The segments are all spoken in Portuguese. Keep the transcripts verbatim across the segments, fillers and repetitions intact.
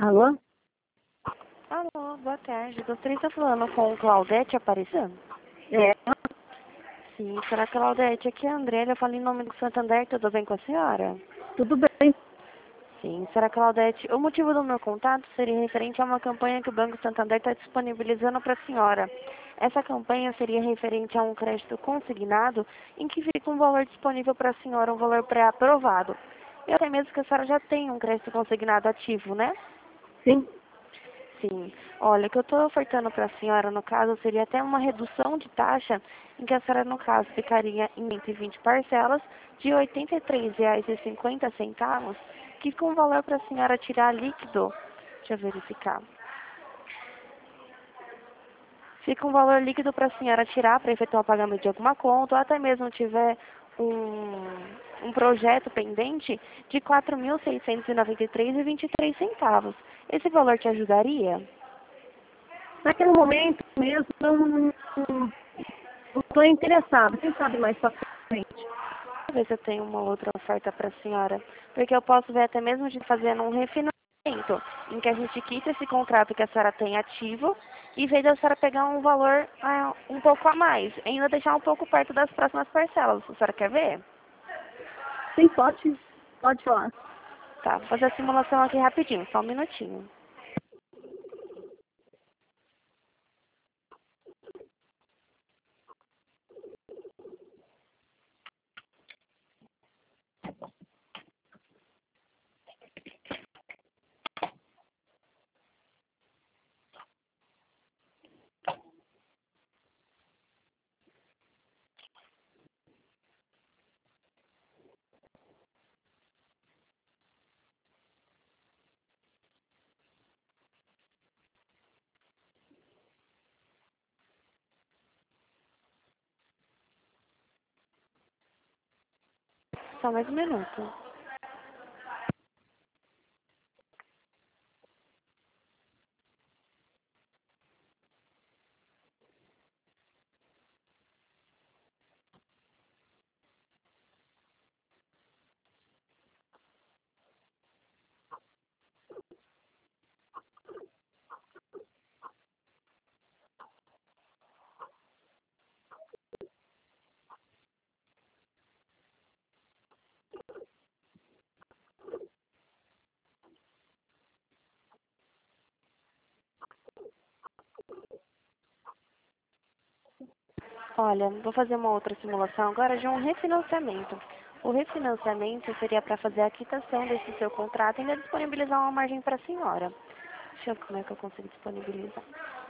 Alô? Alô, boa tarde. Gostaria de estar falando com Claudete Aparecendo? É, Sim, será Claudete? Aqui é a Andréia, eu falo em nome do Santander, tudo bem com a senhora? tudo bem. Sim, será Claudete? O motivo do meu contato seria referente a uma campanha que o Banco Santander está disponibilizando para a senhora. Essa campanha seria referente a um crédito consignado em que fica um valor disponível para a senhora, um valor pré-aprovado. Eu até mesmo que a senhora já tem um crédito consignado ativo, né? Sim. Sim. Olha, o que eu estou ofertando para a senhora, no caso, seria até uma redução de taxa, em que a senhora, no caso, ficaria em cento e vinte parcelas de R oitenta e três reais e cinquenta centavos, que com valor para a senhora tirar líquido. Deixa eu verificar. Fica um valor líquido para a senhora tirar para efetuar o pagamento de alguma conta, ou até mesmo tiver um, um projeto pendente de quatro mil seiscentos e noventa e três reais e vinte e três centavos. Esse valor te ajudaria? Naquele momento mesmo, eu não estou interessada. Quem sabe mais para frente? Deixa eu ver se eu tenho uma outra oferta para a senhora. Porque eu posso ver até mesmo de fazer um refinanciamento, em que a gente quita esse contrato que a senhora tem ativo, e em vez da senhora pegar um valor ah, um pouco a mais, ainda deixar um pouco perto das próximas parcelas. A senhora quer ver? Sim, pode, pode falar. Tá, vou fazer a simulação aqui rapidinho, só um minutinho. Só mais um minuto. Olha, vou fazer uma outra simulação agora de um refinanciamento. O refinanciamento seria para fazer a quitação desse seu contrato e ainda disponibilizar uma margem para a senhora. Deixa eu ver como é que eu consigo disponibilizar.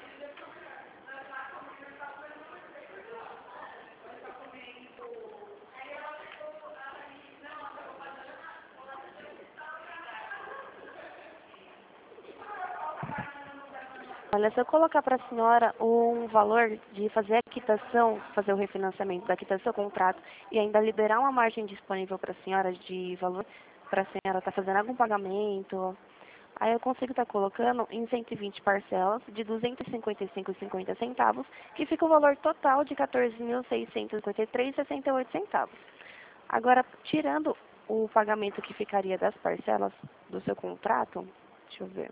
Olha, se eu colocar para a senhora um valor de fazer a quitação, fazer o refinanciamento da quitação do contrato e ainda liberar uma margem disponível para a senhora de valor, para a senhora estar fazendo algum pagamento, aí eu consigo estar colocando em cento e vinte parcelas de duzentos e cinquenta e cinco reais e cinquenta centavos, que fica o valor total de quatorze mil seiscentos e cinquenta e três reais e sessenta e oito centavos. Agora, tirando o pagamento que ficaria das parcelas do seu contrato, deixa eu ver.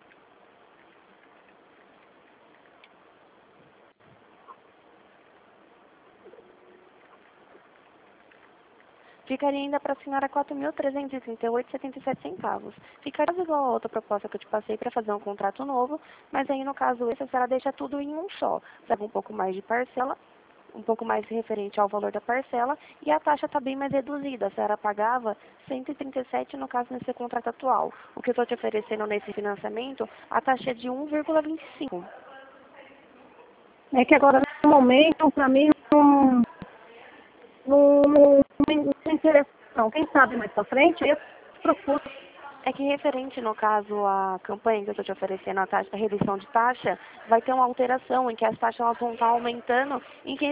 Ficaria ainda para a senhora quatro mil trezentos e trinta e oito reais e setenta e sete centavos. Ficaria igual a outra proposta que eu te passei para fazer um contrato novo, mas aí no caso esse a senhora deixa tudo em um só. Pega um pouco mais de parcela, um pouco mais referente ao valor da parcela, e a taxa está bem mais reduzida. A senhora pagava cento e trinta e sete no caso nesse contrato atual. O que eu estou te oferecendo nesse financiamento, a taxa é de um vírgula vinte e cinco. É que agora, no momento, para mim, não, não, não, não me interessa, não. Quem sabe mais para frente, eu procuro. É que referente, no caso, à campanha que eu estou te oferecendo, a taxa, a redução de taxa, vai ter uma alteração em que as taxas elas vão estar aumentando, em que